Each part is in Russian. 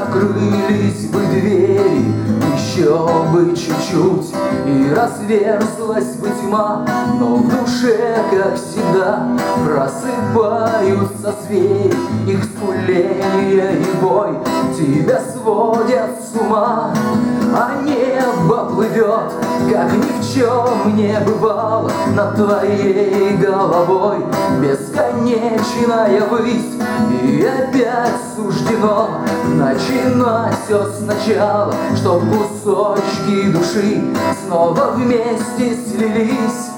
закрылись бы двери, еще бы чуть-чуть, и разверзлась бы тьма. Но в душе, как всегда, просыпаются звери, их скуление и бой тебя сводят с ума. А небо плывет, как ни в чем не бывало, над твоей головой бесконечная высь. И опять суждено начинать все сначала, чтоб кусочки души снова вместе слились.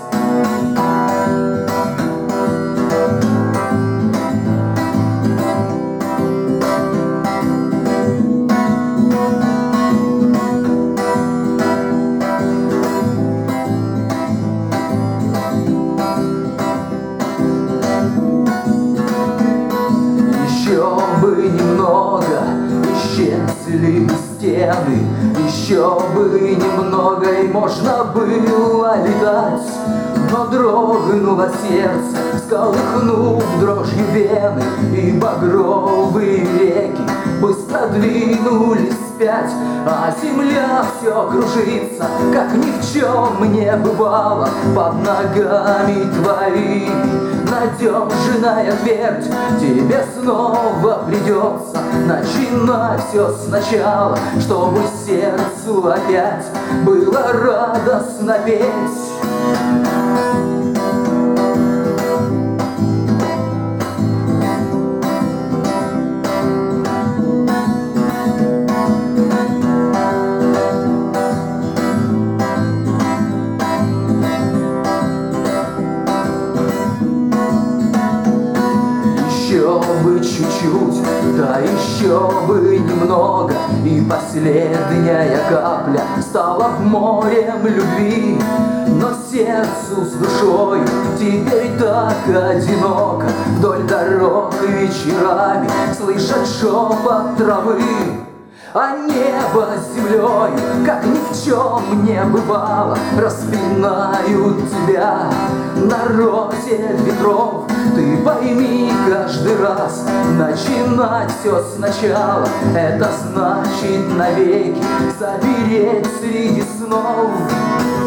Еще бы немного, исчезли бы стены, еще бы немного, и можно было летать. Но дрогнуло сердце, всколыхнув дрожью вены, и багровые реки быстро двинулись вспять. А земля все кружится, как ни в чем не бывало, под ногами твоими. Надежная твердь, тебе снова придется начинать все сначала, чтобы сердцу опять было радостно петь. Еще бы чуть-чуть, да еще бы немного, и последняя капля стала морем любви. Но сердцу с душой теперь так одиноко, вдоль дорог вечерами слышат шепот травы. А небо с землей, как ни в чем не бывало, распинают тебя на розе ветров. Ты пойми каждый раз, начинать все сначала, это значит навеки запереть среди снов.